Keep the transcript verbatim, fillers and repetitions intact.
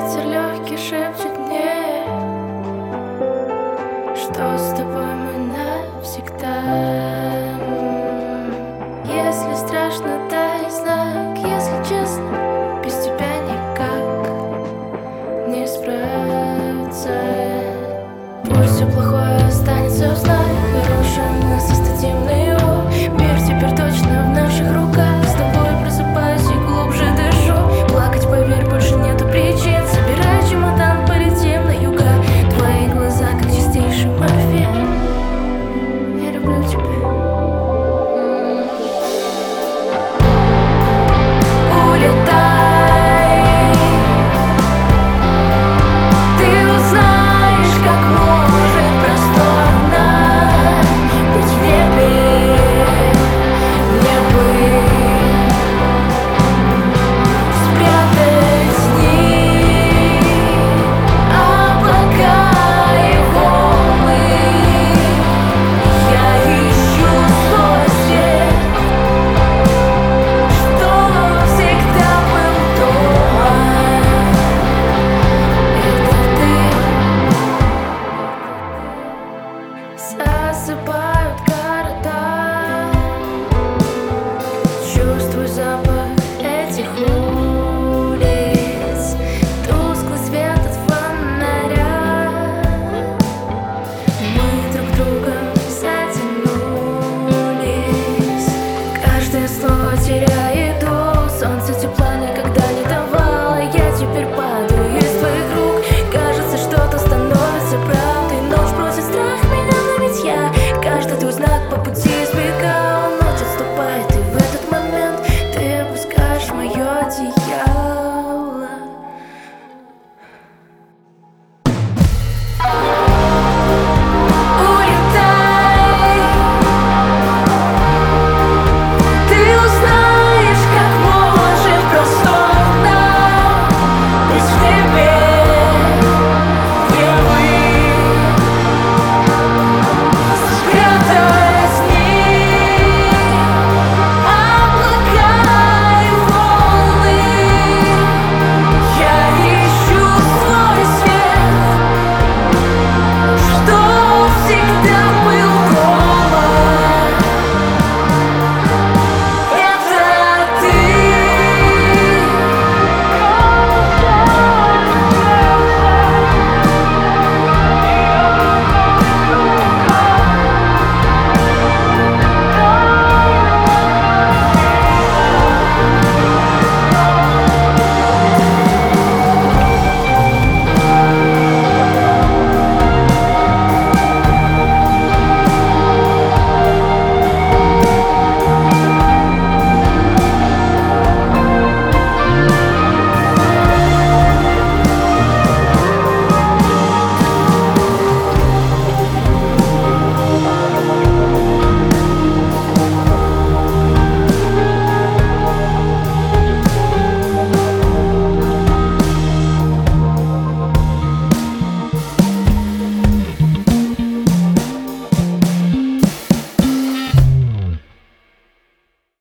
Ветер легкий шепчет мне, что с тобой мы навсегда. Если страшно, дай знак. Если честно, без тебя никак не справиться. Пусть все плохое останется в снах, хорошим мы создадим наяву. Мир теперь точно в наших руках. С тобой просыпаюсь и глубже дышу. Плакать, поверь, больше нету причин. Собирай чемодан, полетим на юга. Твои глаза, как чистейший морфин. Я люблю тебя. Засыпай.